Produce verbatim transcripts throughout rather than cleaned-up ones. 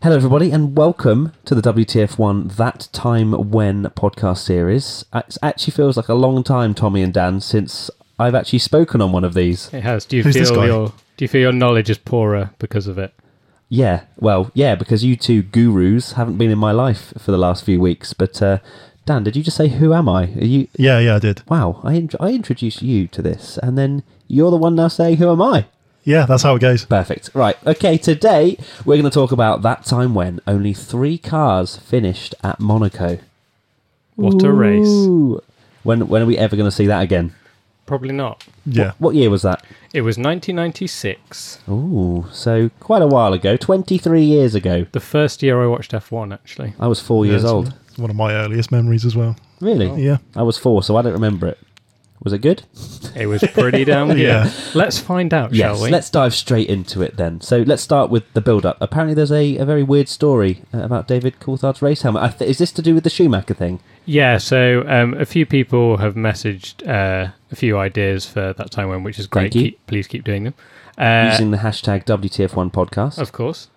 Hello, everybody, and welcome to the W T F one That Time When podcast series. It actually feels like a long time, Tommy and Dan, since I've actually spoken on one of these. It has. Do you Who's this feel guy? your Do you feel your knowledge is poorer because of it? Yeah, well, yeah, because you two gurus haven't been in my life for the last few weeks. But uh, Dan, did you just say who am I? Are you? Yeah, yeah, I did. Wow, I int- I introduced you to this, and then you're the one now saying who am I? Yeah, that's how it goes. Perfect. Right. Okay. Today we're going to talk about that time when only three cars finished at Monaco. What a race. Ooh. When when are we ever going to see that again? Probably not. Yeah. What, what year was that? It was nineteen ninety-six. Ooh, so quite a while ago, twenty-three years ago. The first year I watched F one, actually. I was four years Yeah, it's old. One of my earliest memories as well. Really? Oh. Yeah. I was four, so I don't remember it. Was it good? It was pretty damn good. Yeah. Let's find out, Yes. shall we? Let's dive straight into it then. So let's start with the build-up. Apparently, there's a, a very weird story uh, about David Coulthard's race helmet. I th- is this to do with the Schumacher thing? Yeah, so um, a few people have messaged uh, a few ideas for that time when, which is great. Thank you. Keep, please keep doing them. Uh, Using the hashtag W T F one podcast. Of course.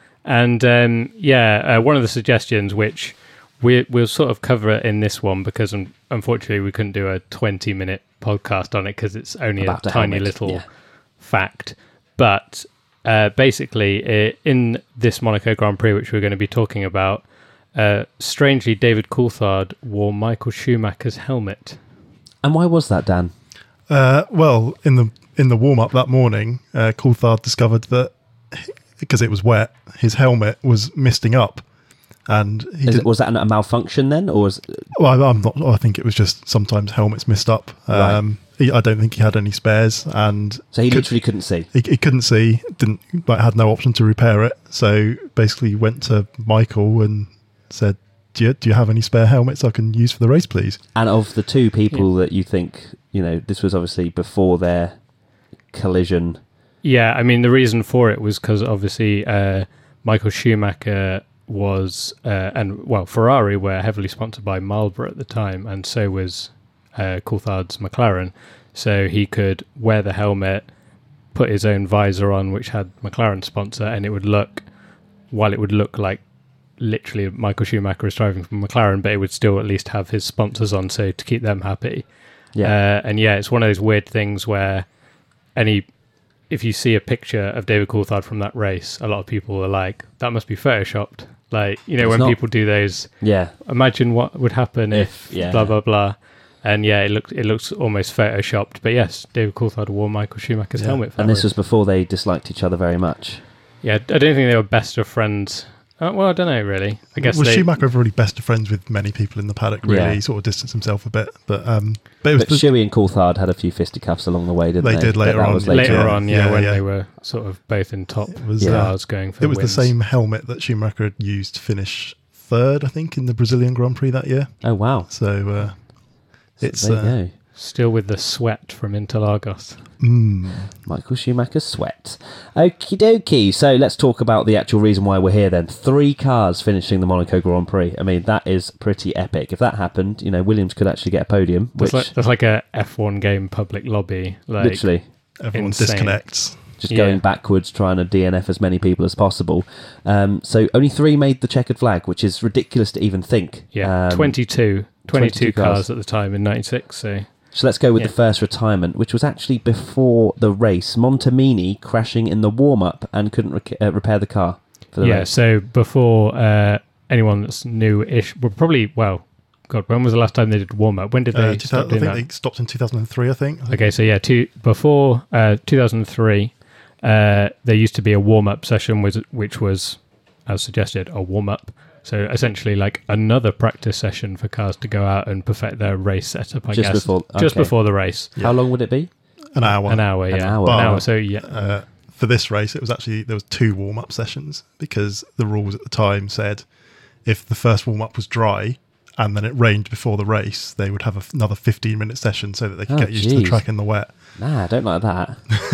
And um, yeah, uh, one of the suggestions, which we, we'll sort of cover it in this one because un- unfortunately we couldn't do a twenty minute podcast on it because it's only About a the tiny helmet, little yeah. fact. But uh, basically, uh, in this Monaco Grand Prix, which we're going to be talking about, uh, strangely, David Coulthard wore Michael Schumacher's helmet. And why was that, Dan? Uh, well, in the in the warm up that morning, uh, Coulthard discovered that because it was wet, his helmet was misting up, and he Is did, it, was that a malfunction then, or was? well, I'm not. I think it was just sometimes helmets missed up. Right. Um, he, I don't think he had any spares, and So he could- literally couldn't see. he, he couldn't see. Didn't like had no option to repair it. So basically, went to Michael and said, "Do you, do you have any spare helmets I can use for the race, please?" And of the two people that you think, you know, this was obviously before their collision. Yeah, I mean, the reason for it was because obviously uh, Michael Schumacher was, uh, and well, Ferrari were heavily sponsored by Marlboro at the time, and so was uh, Coulthard's McLaren. So he could wear the helmet, put his own visor on, which had McLaren sponsor, and it would look, while it would look like literally Michael Schumacher is driving for McLaren, but it would still at least have his sponsors on, so to keep them happy. Yeah. Uh, and yeah, it's one of those weird things where any, if you see a picture of David Coulthard from that race, a lot of people are like, that must be photoshopped. Like, you know, It's when not. people do those, yeah. imagine what would happen if, If, yeah. blah, blah, blah. And yeah, it looks it looks almost photoshopped. But yes, David Coulthard wore Michael Schumacher's Yeah. helmet for that And this race. was before they disliked each other very much. Yeah, I don't think they were best of friends. Uh, well, I don't know, really. I guess was they... Schumacher really best of friends with many people in the paddock? Really, Yeah. he sort of distanced himself a bit, but um, but it was But the, Shuey and Coulthard had a few fisticuffs along the way, didn't they? They did But later that on. was Later Yeah. on, yeah, Yeah, when yeah. they were sort of both in top It was, cars going for it was wins. the same helmet that Schumacher had used to finish third, I think, in the Brazilian Grand Prix that year. Oh, wow. So uh, So it's there you uh, go. Still with the sweat from Interlagos. mm, Michael Schumacher's sweat. Okie dokie. So let's talk about the actual reason why we're here then. Three cars finishing the Monaco Grand Prix. I mean, that is pretty epic. If that happened, you know, Williams could actually get a podium, which That's like, that's like a F one game public lobby. Like, literally everyone Insane. disconnects. just Yeah. going backwards, trying to D N F as many people as possible. Um, so only three made the checkered flag, which is ridiculous to even think. Yeah, Um, twenty-two, twenty-two twenty-two cars. cars at the time in ninety-six. So So let's go with Yeah. the first retirement, which was actually before the race. Montemini crashing in the warm-up and couldn't rec- uh, repair the car for the yeah, race. so before uh, anyone that's new-ish, well, probably well, God, when was the last time they did warm up? When did they Uh, two stop thousand, I doing think that? they stopped in two thousand three. I think. I think. Okay, so yeah, two, before uh, two thousand three, uh, there used to be a warm up session, with, which was, as suggested, a warm up. So essentially, like another practice session for cars to go out and perfect their race setup. I Just guess before- just okay. before the race, How long would it be? An hour. an hour, An yeah, hour. an Wow. hour. So yeah, Uh, for this race, it was actually there was two warm up sessions because the rules at the time said if the first warm up was dry and then it rained before the race, they would have a, another fifteen minute session so that they could Oh, get used to the geez. track in the wet. Nah, I don't like that.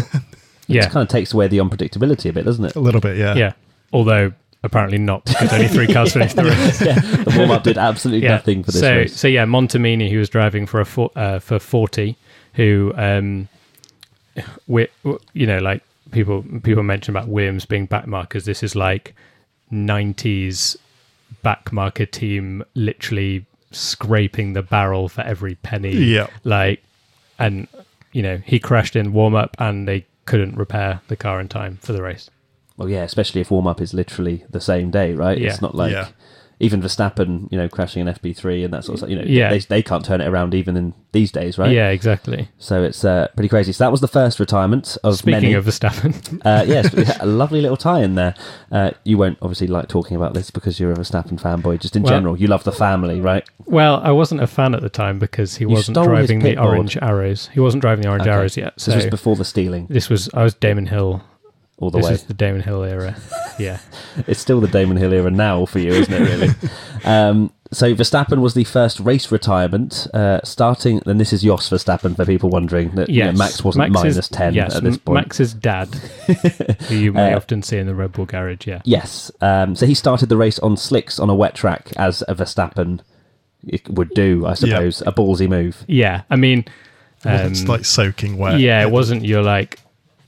yeah, It kind of takes away the unpredictability a bit, doesn't it? A little bit, yeah. yeah. Although apparently not, because only three cars finished the race. yeah, the warm-up did absolutely Yeah. nothing for this so, race. So yeah, Montemini, who was driving for a for, uh, for forty, who um, we, you know, like people people mention about Williams being backmarkers. This is like nineties backmarker team literally scraping the barrel for every penny. Yeah. Like, and, you know, he crashed in warm-up and they couldn't repair the car in time for the race. Well, yeah, especially if warm-up is literally the same day, right? Yeah. It's not like... Yeah. Even Verstappen, you know, crashing an F P three and that sort of stuff, you know, Yeah. they, they can't turn it around even in these days, right? Yeah, exactly. So it's uh, pretty crazy. So that was the first retirement of Speaking many. of Verstappen. uh, yes, we had a lovely little tie-in there. Uh, you won't obviously like talking about this because you're a Verstappen fanboy. Just in Well- general, you love the family, right? Well, I wasn't a fan at the time because he You wasn't stole his driving the pit board. orange arrows. He wasn't driving the orange Okay. arrows yet. So This was before the stealing, this was, I was Damon Hill. all the This way. is the Damon Hill era. Yeah. It's still the Damon Hill era now for you, isn't it, really? um, so Verstappen was the first race retirement, uh, starting, and this is Jos Verstappen for people wondering, that you know, Yes. Max wasn't Max's- minus ten yes, at this M- point. Max's dad, who you may Uh, often see in the Red Bull garage, yeah. Yes. Um, so he started the race on slicks on a wet track, as a Verstappen would do, I suppose. A ballsy move. Yeah, I mean... It wasn't um, like soaking wet. yeah, it wasn't your, like,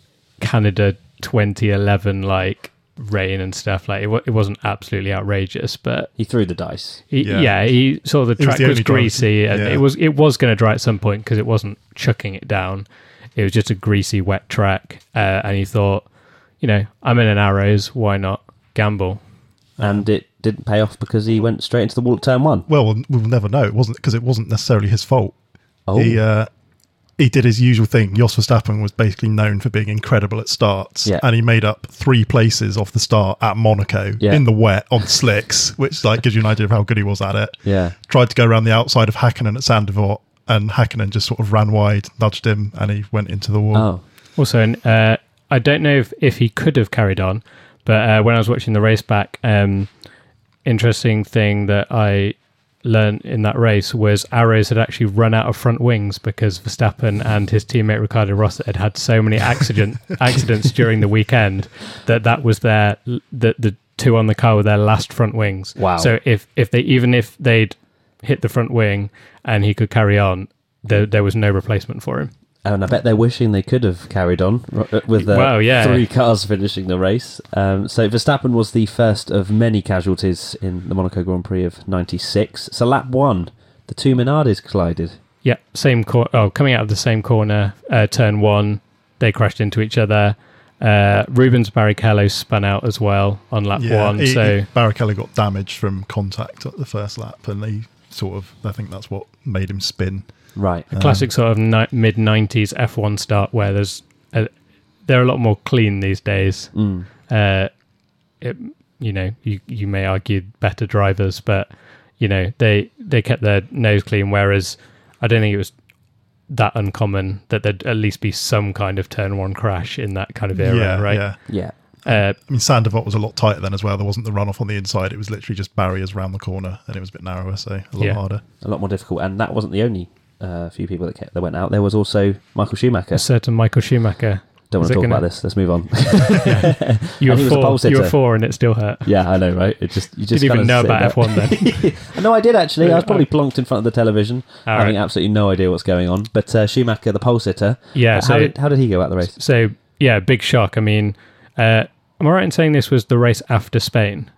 Canada twenty eleven, like, rain and stuff. Like, it, wa- it wasn't absolutely outrageous, but... He threw the dice. He, Yeah. yeah. he saw the It was track the was, only drive- greasy, and yeah. it was it was going to dry at some point because it wasn't chucking it down. It was just a greasy, wet track, uh, and he thought, you know, I'm in an Arrows, why not gamble? And it didn't pay off because he went straight into the wall at turn one. Well, we'll, we'll never know. It wasn't because it wasn't necessarily his fault. Oh, He uh, he did his usual thing. Jos Verstappen was basically known for being incredible at starts, Yeah. and he made up three places off the start at Monaco Yeah. in the wet on slicks, which like gives you an idea of how good he was at it. yeah. Tried to go around the outside of Hakkinen at Sandevort, and Hakkinen just sort of ran wide, nudged him, and he went into the wall. Oh, Also, uh, I don't know if, if he could have carried on, but uh, when I was watching the race back, um, interesting thing that I learned in that race was Arrows had actually run out of front wings because Verstappen and his teammate Ricardo Rosset had had so many accident accidents during the weekend that that was their the the two on the car were their last front wings. Wow. So if if they even if they'd hit the front wing and he could carry on, there there was no replacement for him. and I bet they're wishing they could have carried on r- with uh, Well, yeah. three cars finishing the race. Um, so Verstappen was the first of many casualties in the Monaco Grand Prix of ninety-six. So lap one, the two Minardis collided. Yeah, same cor- Oh, coming out of the same corner, uh, turn one, they crashed into each other. Uh, Rubens Barrichello spun out as well on lap one. he- so he- Barrichello got damaged from contact at the first lap, and they sort of, I think that's what made him spin. Right. a classic sort of ni- mid nineties F one start where there's a, they're a lot more clean these days. Mm. Uh, it, you know, you you may argue better drivers, but you know they they kept their nose clean. Whereas I don't think it was that uncommon that there'd at least be some kind of turn one crash in that kind of era, yeah, right? yeah. Yeah. Uh, I mean, Sandevot was a lot tighter then as well. There wasn't the runoff on the inside. It was literally just barriers around the corner, and it was a bit narrower, so a lot Yeah. harder. A lot more difficult. And that wasn't the only uh, few people that, kept, that went out. There was also Michael Schumacher. a certain Michael Schumacher. Don't want Is to it talk gonna- about this. Let's move on. You were And he was a pole four. You sitter. were four, and it still hurt. Yeah, I know, right? It just you just Didn't even kinda know sit about there. F one then. No, I did actually. I was probably plonked in front of the television, All having right. absolutely no idea what's going on. But uh, Schumacher, the pole sitter, Yeah. how So did how did he go out the race? So yeah, big shock. I mean, uh, am I right in saying this was the race after Spain?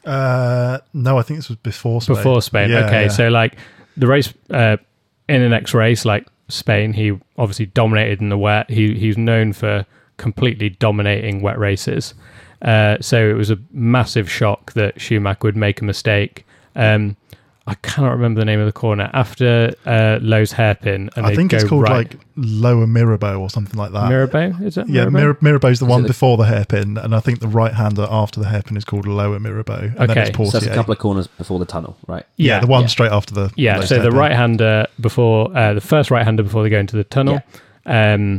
Uh, no, I think this was before Spain. Before Spain. Yeah, okay, yeah. so like the race uh, in the next race, like Spain, he obviously dominated in the wet. He he's known for completely dominating wet races. Uh, so it was a massive shock that Schumacher would make a mistake. Um, I cannot remember the name of the corner after uh, Lowe's hairpin, and I they think it's go called right. like Lower Mirabeau or something like that. Mirabeau, is it? Yeah, Mirabeau? Mir- Mirabeau's the Is one it the- before the hairpin, and I think the right hander after the hairpin is called Lower Mirabeau. And then Okay, it's So Portier. that's a couple of corners before the tunnel, right? yeah, the one yeah. straight after the Yeah, lowest so the hairpin. right hander before uh, the first right hander before they go into the tunnel, um,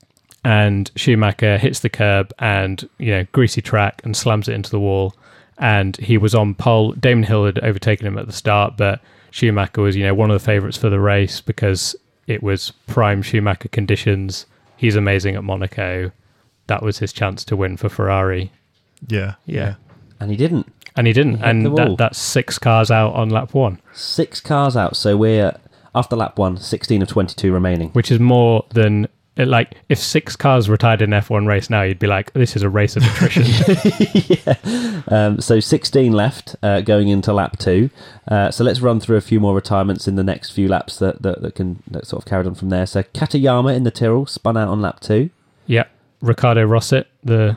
and Schumacher hits the curb and you know greasy track and slams it into the wall, and he was on pole. Damon Hill had overtaken him at the start, but Schumacher was you know one of the favourites for the race because it was prime Schumacher conditions. He's amazing at Monaco. That was his chance to win for Ferrari. Yeah, Yeah. And he didn't. And he didn't, He hit the and wall. that, that's six cars out on lap one, Six cars out. So we're after lap one, sixteen of twenty-two remaining. which is more than it, like if six cars retired in an F one race now, you'd be like, this is a race of attrition. yeah. Um, so sixteen left uh, going into lap two. Uh, so let's run through a few more retirements in the next few laps that that, that can that sort of carried on from there. So Katayama in the Tyrrell spun out on lap two. Yeah, Ricardo Rosset, the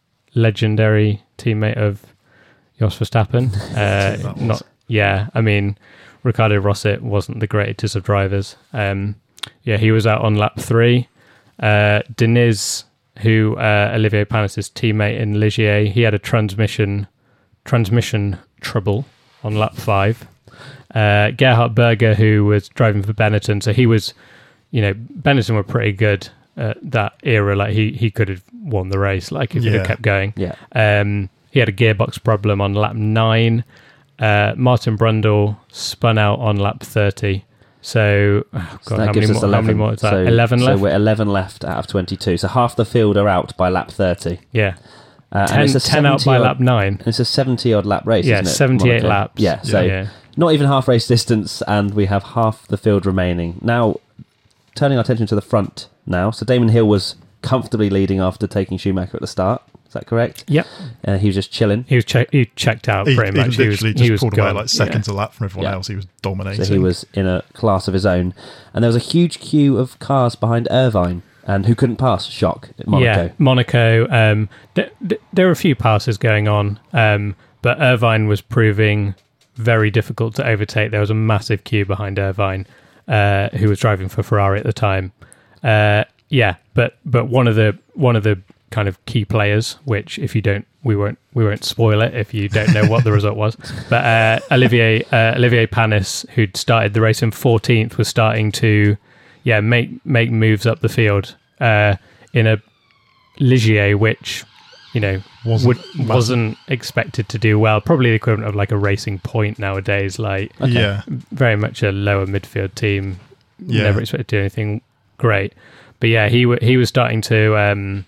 legendary teammate of Jos Verstappen. Uh, not yeah, I mean Ricardo Rosset wasn't the greatest of drivers. Um, yeah, he was out on lap three. Uh, Deniz, who uh, Olivier Panis' teammate in Ligier, he had a transmission transmission trouble on lap five. Uh, Gerhard Berger, who was driving for Benetton, so he was, you know, Benetton were pretty good at that era. Like he he could have won the race, like if Yeah. he had kept going. Yeah. Um, he had a gearbox problem on lap nine. Uh, Martin Brundle spun out on lap thirty. So, oh So God, that how, gives many us more, how eleven. many more is that? So, eleven left? So we're eleven left out of twenty-two. So half the field are out by lap thirty. Yeah. Uh, and ten, it's a ten out by seventy lap nine. It's a seventy odd lap race. Yeah, isn't it, seventy-eight Monaco? laps. Yeah, so yeah. not even half race distance, and we have half the field remaining. Now, turning our attention to the front now. So Damon Hill was comfortably leading after taking Schumacher at the start. Is that correct? Yep. Uh, he was just chilling. He was che- he checked out He, pretty he much. He was, literally he just was pulled gone. away like seconds Yeah. a lap from everyone Yeah. else. He was dominating. So he was in a class of his own. And there was a huge queue of cars behind Irvine, and who couldn't pass. Shock at Monaco. Yeah, Monaco. Um, th- th- there were a few passes going on, um, but Irvine was proving very difficult to overtake. There was a massive queue behind Irvine, uh, who was driving for Ferrari at the time. Uh, yeah, but but one of the one of the kind of key players, which if you don't, we won't we won't spoil it if you don't know what the result was. But uh, Olivier uh, Olivier Panis, who'd started the race in fourteenth, was starting to yeah make make moves up the field uh, in a Ligier, which you know Wasn't would, massive. wasn't expected to do well. Probably the equivalent of like a Racing Point nowadays. Like Okay. Yeah. very much a lower midfield team. Yeah. Never expected to do anything great. But yeah, he w- he was starting to um,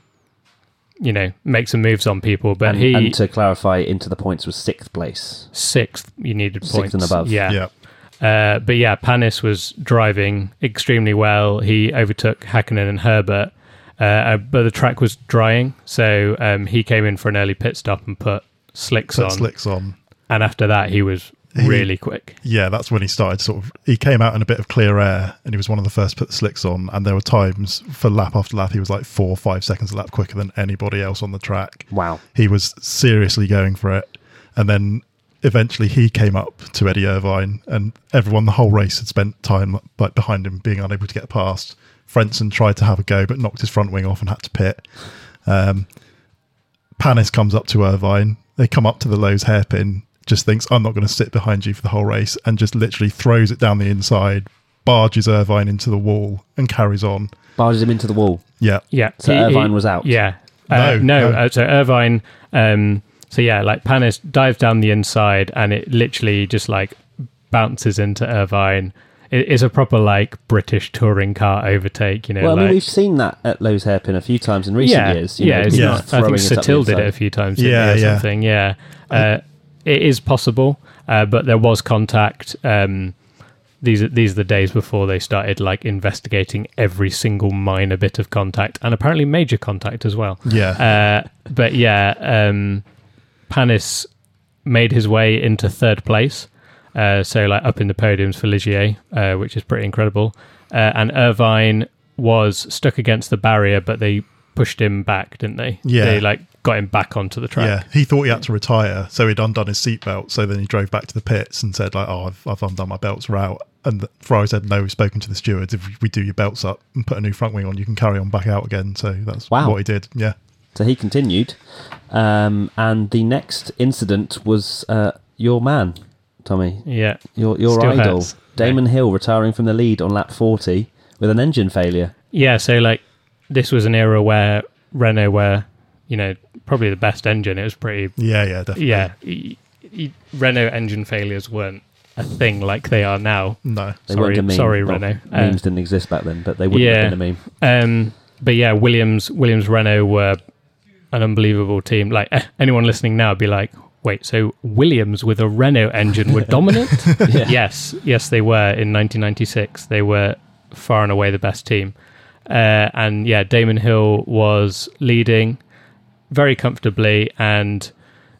you know make some moves on people. But and, he and to clarify, into the points was sixth place. sixth, you needed Sixth points and above. Yeah. Yeah. Uh, but yeah, Panis was driving extremely well. He overtook Hakkinen and Herbert, uh, but the track was drying, so um, he came in for an early pit stop and put slicks Put on. slicks on. And after that, he was He- really quick. Yeah, that's when he started sort of. He came out in a bit of clear air, and he was one of the first to put the slicks on. And there were times for lap after lap, he was like four or five seconds a lap quicker than anybody else on the track. Wow. He was seriously going for it, and then eventually he came up to Eddie Irvine, and everyone, the whole race, had spent time like behind him, being unable to get past. Frentzen tried to have a go, but knocked his front wing off and had to pit. Um, Panis comes up to Irvine. They come up to the Lowe's hairpin. Just thinks, I'm not going to sit behind you for the whole race, and just literally throws it down the inside, barges Irvine into the wall, and carries on. Barges him into the wall. Yeah, Yeah. So He- Irvine he- was out. Yeah. Uh, No, no. no. Uh, so Irvine. Um, so yeah, like Panis dives down the inside, and it literally just like bounces into Irvine. It is a proper like British touring car overtake. You know. Well, I mean, like, we've seen that at Lowe's Hairpin a few times in recent yeah, years. You yeah, know, it's people not. I throwing think it up the Satil did it inside. a few times. Yeah, Yeah, or yeah. something. Yeah, uh, it is possible, uh, but there was contact. Um, these are these are the days before they started like investigating every single minor bit of contact, and apparently major contact as well. yeah. Uh, but yeah, um, Panis made his way into third place. Uh, so like up in the podiums for Ligier, uh, which is pretty incredible. Uh, and Irvine was stuck against the barrier, but they pushed him back, didn't they? Yeah. They like got him back onto the track. Yeah, he thought he had to retire, so he'd undone his seatbelt. So then he drove back to the pits and said, like, oh, I've, I've undone my belts, we're out. And the- Ferrari said, no, we've spoken to the stewards. If we do your belts up and put a new front wing on, you can carry on back out again. So that's Wow. what he did. Yeah. So he continued. Um, and the next incident was uh, your man, Tommy. Yeah. Your your Still idol, hurts. Damon Hill, retiring from the lead on lap forty with an engine failure. Yeah, so like this was an era where Renault were, you know, probably the best engine. It was pretty, Yeah, yeah, definitely. yeah. y- y- Renault engine failures weren't a thing like they are now. No. They Sorry- weren't a meme. sorry, Well, Renault. Uh, Memes didn't exist back then, but they wouldn't yeah. have been a meme. Um, but yeah, Williams, Williams, Renault were an unbelievable team. Like eh, anyone listening now would be like, wait, so Williams with a Renault engine were dominant? Yeah. Yes, yes, they were in nineteen ninety-six. They were far and away the best team. Uh, and yeah, Damon Hill was leading very comfortably, and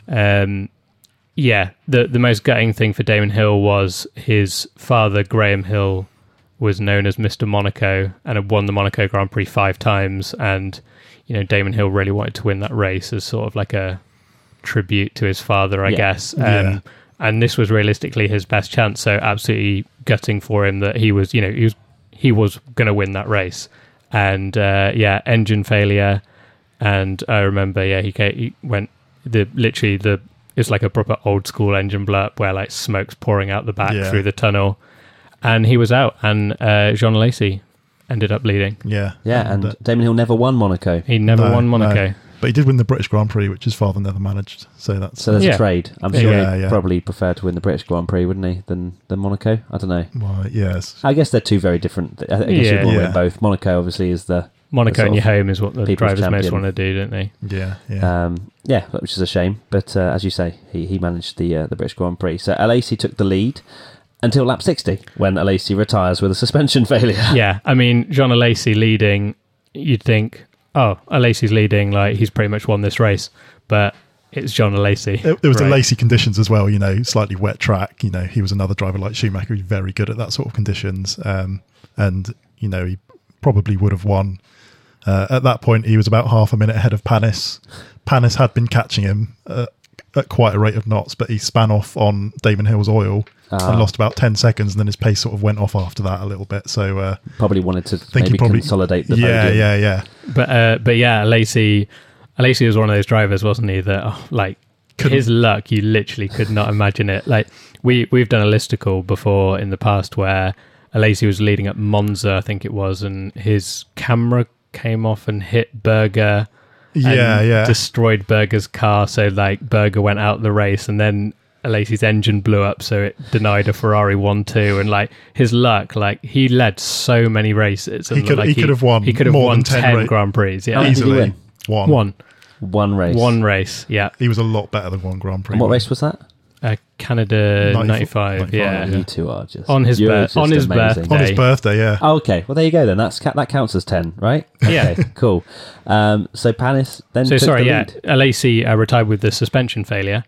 um, yeah, the the most gutting thing for Damon Hill was his father, Graham Hill, was known as Mister Monaco and had won the Monaco Grand Prix five times, and you know, Damon Hill really wanted to win that race as sort of like a tribute to his father, I Yeah. guess. Um, Yeah. And this was realistically his best chance, so absolutely gutting for him that he was, you know, he was he was going to win that race. And uh, yeah, engine failure, and I remember, yeah, he, came, he went the literally the it's like a proper old school engine blow up where like smoke's pouring out the back Yeah. through the tunnel, and he was out, and uh, Jean Alesi ended up leading. Yeah. Yeah, and uh, Damon Hill never won Monaco. He never No, won Monaco. no. But he did win the British Grand Prix, which his father never managed. So that's So there's Yeah. a trade. I'm Yeah, sure yeah, he'd yeah. probably prefer to win the British Grand Prix, wouldn't he, than, than Monaco? I don't know. well, yes. I guess they're two very different. I guess Yeah. you'd want to Yeah. win both. Monaco obviously is the Monaco sort in your of home is what the people's drivers most champion. want to do, don't they? Yeah, yeah. um, yeah, which is a shame. But uh, as you say, he he managed the uh, the British Grand Prix. So Alesi took the lead until lap sixty, when Alesi retires with a suspension failure. Yeah, I mean, Jean Alesi leading, you'd think, oh, Alesi's leading, like he's pretty much won this race, but it's Jean Alesi. It, it was the Right. lacy conditions as well, you know, slightly wet track. You know, he was another driver like Schumacher who's very good at that sort of conditions. Um, and, you know, he probably would have won. Uh, at that point, he was about half a minute ahead of Panis. Panis had been catching him uh, at quite a rate of knots, but he span off on Damon Hill's oil Ah. and lost about ten seconds, and then his pace sort of went off after that a little bit. So uh, Probably wanted to think maybe he probably consolidate the yeah, podium. yeah, yeah. But uh, but yeah, Alesi, Alesi was one of those drivers, wasn't he? That oh, like Couldn't- his luck, you literally could not imagine it. Like we we've done a listicle before in the past where Alesi was leading at Monza, I think it was, and his camera came off and hit Berger. Yeah, and yeah. destroyed Berger's car, so like Berger went out the race, and then Alesi's engine blew up, so it denied a Ferrari one two, and like his luck, like he led so many races. And He could- like, he could have won He could have more won than ten ten ra- Grand Prix. How Yeah, many did he Easily. win? One. one, One race. one race. Yeah, He was a lot better than one Grand Prix. And what race was that? uh, Canada ninety-four ninety-five. ninety-five, Yeah, yeah. You two are just On his you're bir- just on his amazing. birthday. On his birthday, yeah. Oh, okay. Well, there you go then. That's ca- that counts as ten, right? Yeah. Okay, cool. Um, so Panis then. So took sorry, the yeah, lead. Alesi uh, retired with the suspension failure,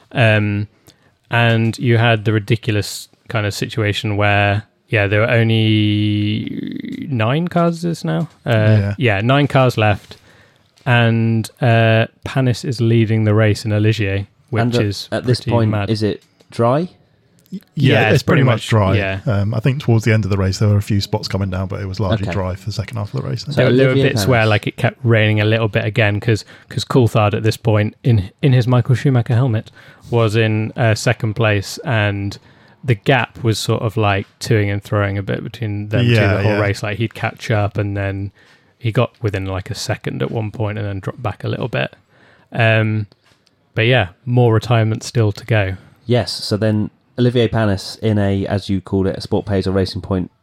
um, and you had the ridiculous kind of situation where, yeah, there were only nine cars. Is this now? Uh, Yeah. yeah, nine cars left, and uh, Panis is leading the race in Aligier, which And at, is at this pretty point, mad. is it dry? Yeah, Yeah, it's, it's pretty pretty much much- dry. yeah. Um, I think towards the end of the race, there were a few spots coming down, but it was largely Okay. dry for the second half of the race. So- there, there were Olivier bits Panis. where like it kept raining a little bit again because because Coulthard at this point in in his Michael Schumacher helmet was in uh, second place, and the gap was sort of like toing and throwing a bit between them two Yeah, the whole yeah. race. Like he'd catch up, and then he got within like a second at one point, and then dropped back a little bit. Um, but yeah, more retirement still to go. Yes. So then Olivier Panis in a, as you called it, a Sport Pays or Racing Point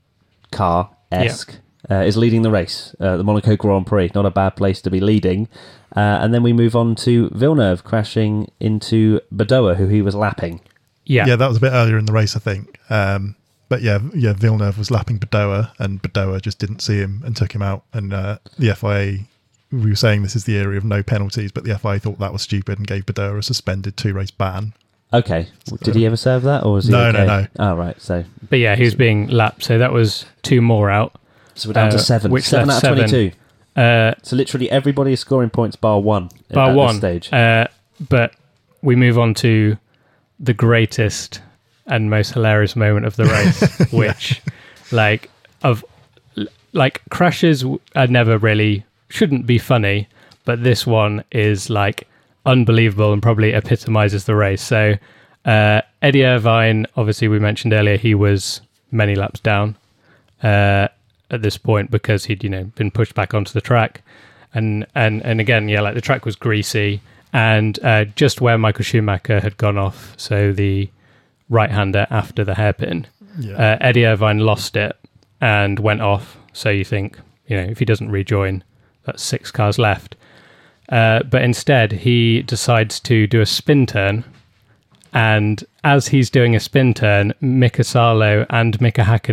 car esque. Uh, is leading the race, uh, the Monaco Grand Prix. Not a bad place to be leading. Uh, and then we move on to Villeneuve crashing into Badoa, who he was lapping. Yeah, Yeah, that was a bit earlier in the race, I think. Um, but yeah, yeah, Villeneuve was lapping Badoa, and Badoa just didn't see him and took him out. And uh, the F I A, we were saying this is the area of no penalties, but the F I A thought that was stupid and gave Badoa a suspended two-race ban. Okay. Did he ever serve that, or was he No, no, okay? no. Oh, right. So, but yeah, he was being lapped, so that was two more out. so we're down to Uh, seven. which seven out left of seven. twenty-two. Uh, So literally everybody is scoring points bar one bar at one this stage. Uh, but we move on to the greatest and most hilarious moment of the race, which, like, of like crashes are never really shouldn't be funny, but this one is like unbelievable and probably epitomizes the race. So, uh, Eddie Irvine, obviously, we mentioned earlier, he was many laps down uh, at this point because he'd you know been pushed back onto the track. And, and and again, yeah, like the track was greasy, and uh, just where Michael Schumacher had gone off, so the right-hander after the hairpin, Yeah. uh, Eddie Irvine lost it and went off. So you think, you know, if he doesn't rejoin, that's six cars left. Uh, but instead, he decides to do a spin turn, and as he's doing a spin turn, Mika Salo and Mika Hakkinen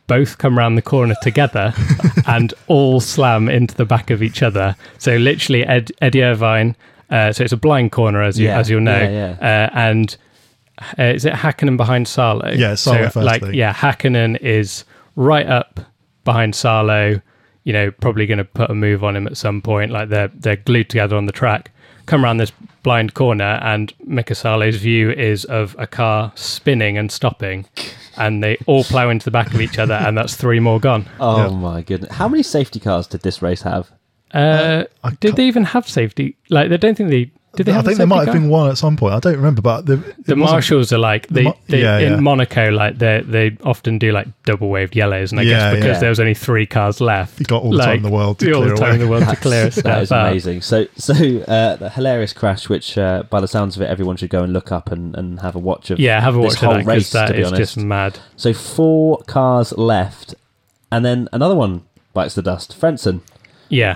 both come around the corner together and all slam into the back of each other. So literally Ed, Eddie Irvine, uh, so it's a blind corner, as you Yeah, as you'll know, yeah, Uh, and uh, is it Hakkinen behind Salo? Yeah, Salo so, first, like I think. yeah, Hakkinen is right up behind Salo. You know, probably going to put a move on him at some point. Like they're they're glued together on the track. Come around this blind corner, and Mika Salo's view is of a car spinning and stopping, and they all plough into the back of each other, and that's three more gone. Oh Yeah. my goodness! How many safety cars did this race have? Uh, I did can't- they even have safety? Like, I don't think they did. They I have a think there safety might have car? been one at some point. I don't remember, but the, it The wasn't- marshals are like they, Mo- they yeah, in yeah. Monaco, like they they often do like double waved yellows, and I Yeah, guess because yeah. there was only three cars left, You got all the time in the world to all clear the time away. in the world to That's- clear that stuff is out. amazing. So, so uh, the hilarious crash, which uh, by the sounds of it, everyone should go and look up and, and have a watch of. Yeah, have a this watch whole of that race, because that to be is honest. just mad. So four cars left, and then another one bites the dust. Frentzen. Yeah,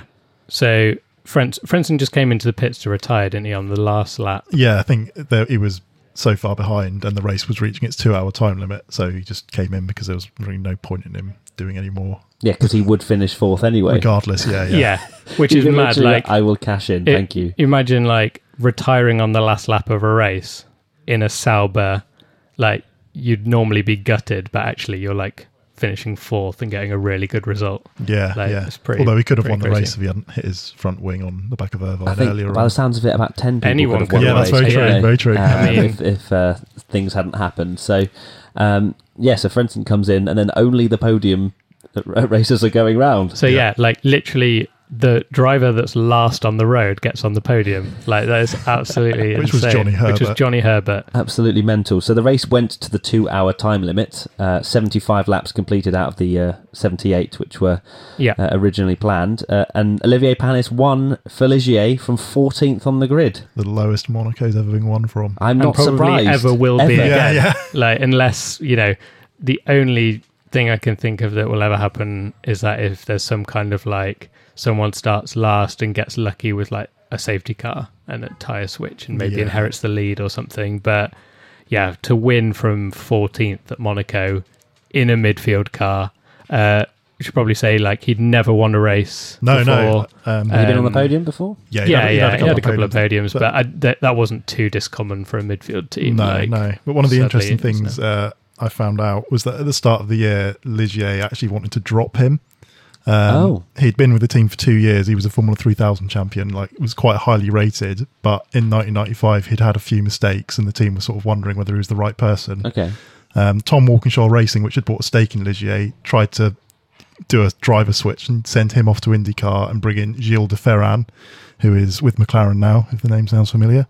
so Frenz, Frentzen just came into the pits to retire, didn't he, on the last lap? Yeah, I think there, he was so far behind, and the race was reaching its two-hour time limit. So he just came in because there was really no point in him doing any more. Yeah, because he would finish fourth anyway. Regardless, yeah, yeah, Yeah, which He is was mad. literally Like, I will cash in. it- Thank you. Imagine like retiring on the last lap of a race in a Sauber. Like you'd normally be gutted, but actually you're like finishing fourth and getting a really good result. yeah, Like, yeah. it's pretty- Although he could have pretty won the crazy. race if he hadn't hit his front wing on the back of Irvine I think earlier by on. the sounds of it, about ten people Anyone could have won could Yeah, the that's race, very true. couldn't they? Very true. Um, I mean- if if uh, things hadn't happened, so um, yeah, so Frentzen comes in, and then only the podium r- racers are going round. So yeah. like literally the driver that's last on the road gets on the podium. Like that is absolutely Which was insane. Johnny Which was Herbert. Johnny Herbert. Absolutely mental. So the race went to the two-hour time limit. Uh, seventy-five laps completed out of the uh, seventy-eight, which were Yeah. uh, originally planned. Uh, and Olivier Panis won for Ligier from fourteenth on the grid. The lowest Monaco's ever been won from. I'm And not probably surprised. ever will be Ever. Yeah, again. yeah. Like unless, you know, the only thing I can think of that will ever happen is that if there's some kind of like someone starts last and gets lucky with like a safety car and a tire switch and maybe Yeah. inherits the lead or something. But yeah, to win from fourteenth at Monaco in a midfield car, uh, we should probably say like he'd never won a race. No, before. no. Um, Have you been on the Um, podium before? yeah, he Yeah, had- yeah, he he had a couple of podiums. podiums, but, I, that, that wasn't too discommon for a midfield team. No, like, no. But one of the sadly, interesting it's things uh, I found out was that at the start of the year, Ligier actually wanted to drop him. Um, Oh. He'd been with the team for two years. He was a Formula three thousand champion, like was quite highly rated. But in nineteen ninety-five, he'd had a few mistakes, and the team was sort of wondering whether he was the right person. Okay. Um, Tom Walkinshaw Racing, which had bought a stake in Ligier, tried to do a driver switch and send him off to IndyCar and bring in Gilles de Ferran, who is with McLaren now, if the name sounds familiar.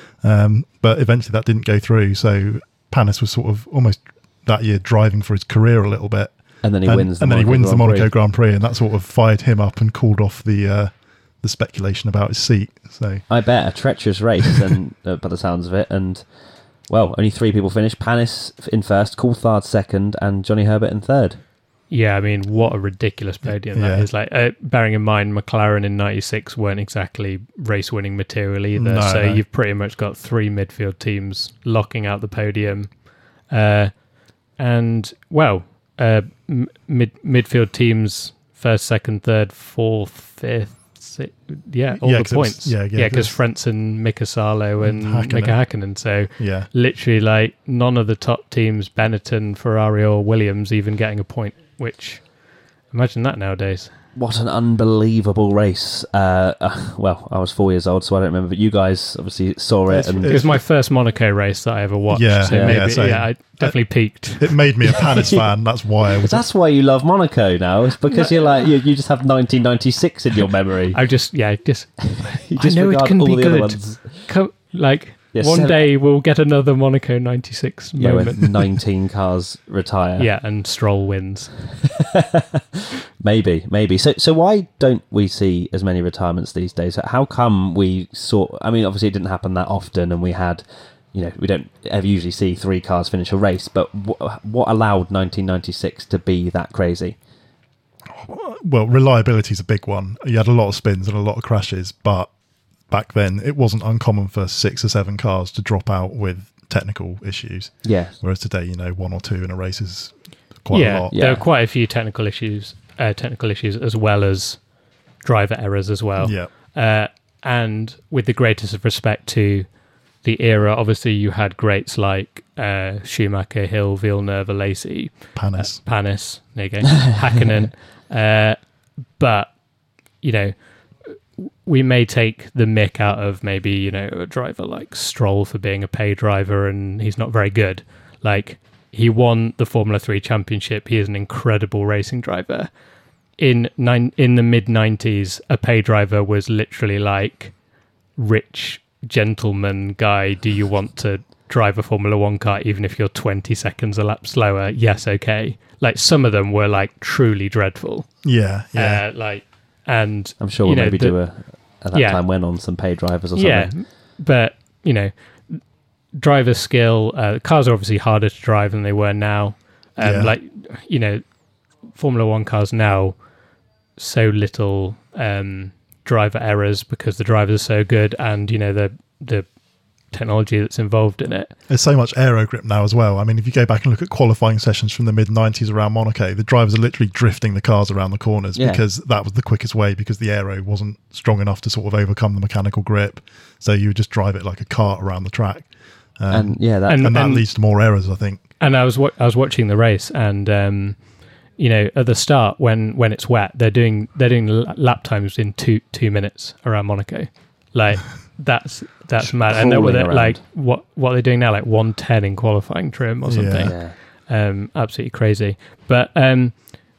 Um, but eventually that didn't go through. So Panis was sort of almost that year driving for his career a little bit. And then he and, wins the and then he Monaco wins the Grand Monaco Prix. Grand Prix, and that sort of fired him up and called off the uh, the speculation about his seat. So I bet a treacherous race, and uh, by the sounds of it, and well, only three people finished: Panis in first, Coulthard second, and Johnny Herbert in third. Yeah, I mean, what a ridiculous podium that Yeah. is. Like, uh, bearing in mind, McLaren in ninety-six weren't exactly race-winning material either. No, so no. you've pretty much got three midfield teams locking out the podium. Uh, and, well, uh, m- mid midfield teams, first, second, third, fourth, fifth, sixth, yeah, all Yeah, the 'cause it was- points. yeah, yeah, yeah, because 'cause- Frentzen, Mika Salo and And Hakkinen. Mika Hakkinen. So yeah, literally, like, none of the top teams, Benetton, Ferrari or Williams, even getting a point, which... Imagine that nowadays. What an unbelievable race! Uh, uh, well, I was four years old, so I don't remember. But you guys obviously saw it, It's- and It was my first Monaco race that I ever watched. Yeah, so yeah, maybe, yeah, same. yeah, I definitely peaked. it made me a Panis fan. That's why I was. that's why you love Monaco now. It's because you're like you, you just have nineteen ninety-six in your memory. I just, yeah, just, You I know it disregard can all be the other good. ones. Co- like, Yeah, one seven- day we'll get another Monaco ninety-six Yeah, moment. when nineteen cars retire. Yeah, and Stroll wins. Maybe, maybe. So, so why don't we see as many retirements these days? How come we saw? I mean, obviously, it didn't happen that often, and we had, you know, we don't ever usually see three cars finish a race. But wh- what allowed nineteen ninety-six to be that crazy? Well, reliability is a big one. You had a lot of spins and a lot of crashes, but back then it wasn't uncommon for six or seven cars to drop out with technical issues. Yeah, Whereas today, you know, one or two in a race is quite yeah, a lot. Yeah. there are quite a few technical issues, uh, technical issues as well as driver errors as well. Yeah. Uh, and with the greatest of respect to the era, obviously you had greats like uh, Schumacher, Hill, Villeneuve, Lacey, Panis. uh, Panis, there you go, Hakkinen. Uh, but, you know, we may take the mick out of maybe, you know, a driver like Stroll for being a pay driver and he's not very good. Like, he won the Formula three championship. He is an incredible racing driver. In nine, in the mid nineties, a pay driver was literally like, rich gentleman guy, do you want to drive a Formula One car even if you're twenty seconds a lap slower? Yes, okay. Like, some of them were like truly dreadful. Yeah, yeah. Uh, like, and I'm sure you we'll know, maybe the- do a at that yeah. time went on some pay drivers or something. yeah, but you know, driver skill. Uh, cars are obviously harder to drive than they were now. Um, Yeah. Like, you know, Formula One cars now, so little um, driver errors because the drivers are so good, and you know the the technology that's involved in it. There's so much aero grip now as well. I mean, if you go back and look at qualifying sessions from the mid nineties around Monaco, the drivers are literally drifting the cars around the corners Yeah. because that was the quickest way, because the aero wasn't strong enough to sort of overcome the mechanical grip. So you would just drive it like a cart around the track. Um, And yeah, that, And- and that leads to more errors, I think. And I was wa- I was watching the race, and um, you know, at the start when when it's wet, they're doing they're doing la- lap times in two two minutes around Monaco. Like, that's that's mad. And they're, Crawling they're around. like what what they're doing now, like one ten in qualifying trim or something. Yeah. yeah. Um, absolutely crazy. But um,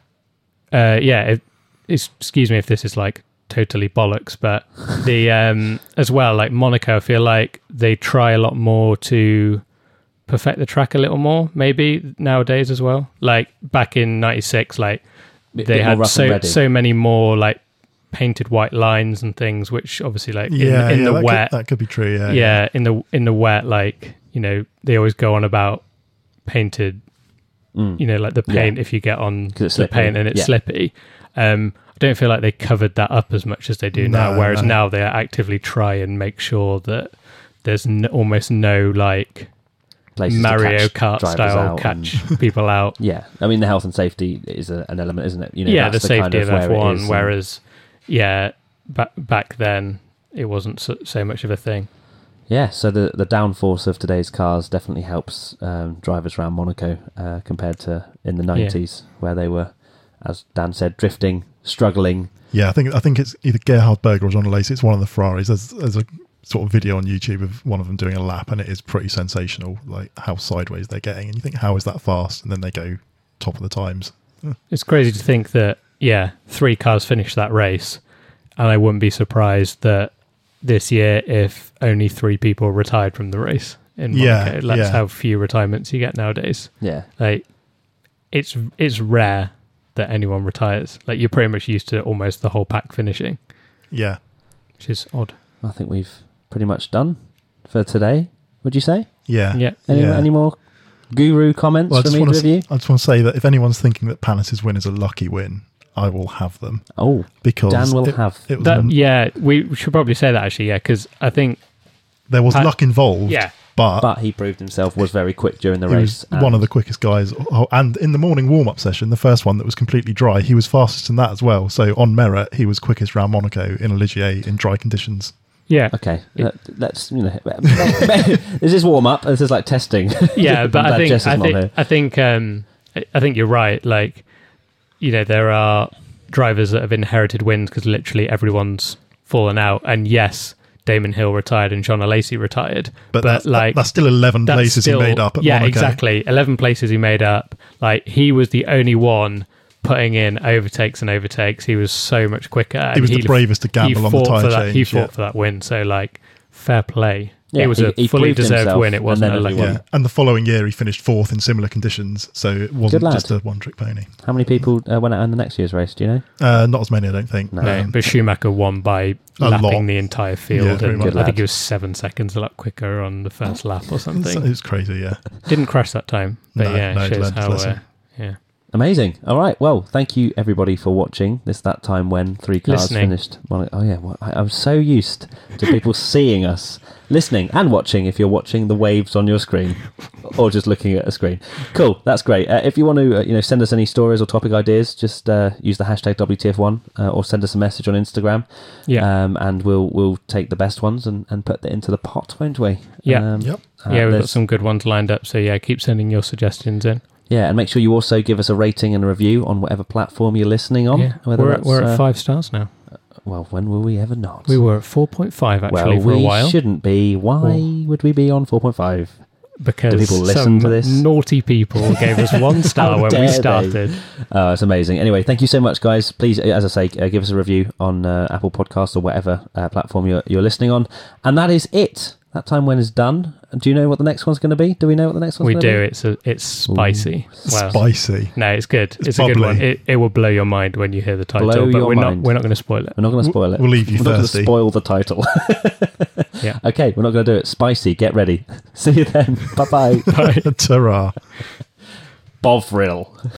uh, yeah, it, it's, excuse me if this is like totally bollocks, but the um, as well, like Monaco, I feel like they try a lot more to perfect the track a little more, maybe nowadays as well. Like back in ninety-six, like Bit- they bit more had rough and so ready. so many more like painted white lines and things, which obviously like in, Yeah, in yeah, the that, wet, could, that could be true. Yeah, yeah, in the in the wet, like, you know, they always go on about painted, Mm. you know, like the Yeah. paint, if you get on 'Cause it's the slippery. paint and it's Yeah. slippy. Um, I don't feel like they covered that up as much as they do now, No, whereas no. now they actively try and make sure that there's n- almost no like Places to Mario catch Kart drivers style out catch and- people out. Yeah, I mean the health and safety is a, an element, isn't it? You know, Yeah, the that's safety kind of, where F it one, is, and- whereas, yeah, back back then it wasn't so, so much of a thing. Yeah, so the the downforce of today's cars definitely helps um, drivers around Monaco uh, compared to in the nineties, where they were, as Dan said, drifting, struggling. Yeah, I think I think it's either Gerhard Berger or John Lacey. It's one of the Ferraris. There's, there's a sort of video on YouTube of one of them doing a lap, and it is pretty sensational, like how sideways they're getting. And you think, how is that fast? And then they go top of the times. It's crazy to think that, yeah, three cars finished that race, and I wouldn't be surprised that this year if only three people retired from the race in Yeah, Monaco. That's yeah. how few retirements you get nowadays. Yeah, Like, it's it's rare that anyone retires. Like, you're pretty much used to almost the whole pack finishing, Yeah. which is odd. I think we've pretty much done for today. Would you say? Yeah. Yeah. Any, Yeah. any more guru comments Well, I from just either want of you? to I just want to say that if anyone's thinking that Panis's win is a lucky win, I will have them, Oh, because Dan will it, have it was That, an- yeah, we should probably say that actually, yeah, because I think, there was Pa- luck involved. yeah, but, but he proved himself was very quick during the he race. was one of the quickest guys. Oh, and in the morning warm-up session, the first one that was completely dry, he was fastest in that as well. So on merit, he was quickest round Monaco in a Ligier in dry conditions. yeah. Okay, let, let's you know. This is warm up. This is like testing. Yeah, but I'm I glad think Jess is I not think here. I think um, I- I think you're right. Like, you know, there are drivers that have inherited wins because literally everyone's fallen out. And yes, Damon Hill retired and John Lacey retired, But, but, that's, that- like that's still eleven that's places still- he made up at yeah, Monaco. exactly. Eleven places he made up. Like, he was the only one putting in overtakes and overtakes. He was so much quicker. He was and the bravest to gamble on the fought tyre for that, change. He fought yeah. for that win. So, like, fair play. Yeah, it was he- a he fully proved deserved himself, win. It and wasn't then a lucky everyone- one. Yeah, and the following year he finished fourth in similar conditions, so it wasn't lad. just a one-trick pony. How many people uh, went out in the next year's race? Do you know? Uh, not as many, I don't think. No. No, Um, but Schumacher won by A lapping lot. the entire Yeah, field, pretty and much. I Good think lad. he was seven seconds a lot quicker on the first lap or it's- something. it was crazy. Yeah, Didn't crash that time, but No, yeah, no, it shows learned his how. Uh, lesson. yeah, Amazing. All right. Well, thank you everybody for watching. This that time when three cars Listening. finished. Well, oh yeah, well, I, I'm so used to people seeing us listening and watching if you're watching the waves on your screen or just looking at a screen. Cool, that's great. Uh, if you want to uh, you know, send us any stories or topic ideas, just uh, use the hashtag W T F one uh, or send us a message on Instagram. Yeah. Um, and we'll we'll take the best ones and, and put that into the pot, won't we? Yeah. Um, Yep. uh, yeah, we've got there's- some good ones lined up. So yeah, keep sending your suggestions in. Yeah, and make sure you also give us a rating and a review on whatever platform you're listening on. Yeah. Whether We're, at, that's, we're at uh, five stars now. Well, when will we ever not? We were at four point five actually well, for we a while. shouldn't be. Why Well- would we be on four point five? Because Do people listen some to this? naughty people gave us one star How when dare we they? started. Oh, it's amazing. Anyway, thank you so much, guys. Please, as I say, uh, give us a review on uh, Apple Podcasts or whatever uh, platform you're, you're listening on. And that is it. That time when is done. Do you know what the next one's going to be? Do we know what the next one's We going do. to be? It's a, it's spicy. Well, Spicy. no, it's good. It's, It's a good bubbly. one. It, it will blow your mind when you hear the title, Blow but your we're mind. not we're not going to spoil it. We're not going to spoil it. We'll leave you We're not going to thirsty. spoil the title. Yeah. Okay, we're not going to do it. Spicy. Get ready. See you then. Bye-bye. Bye. Ta-ra. Bovril.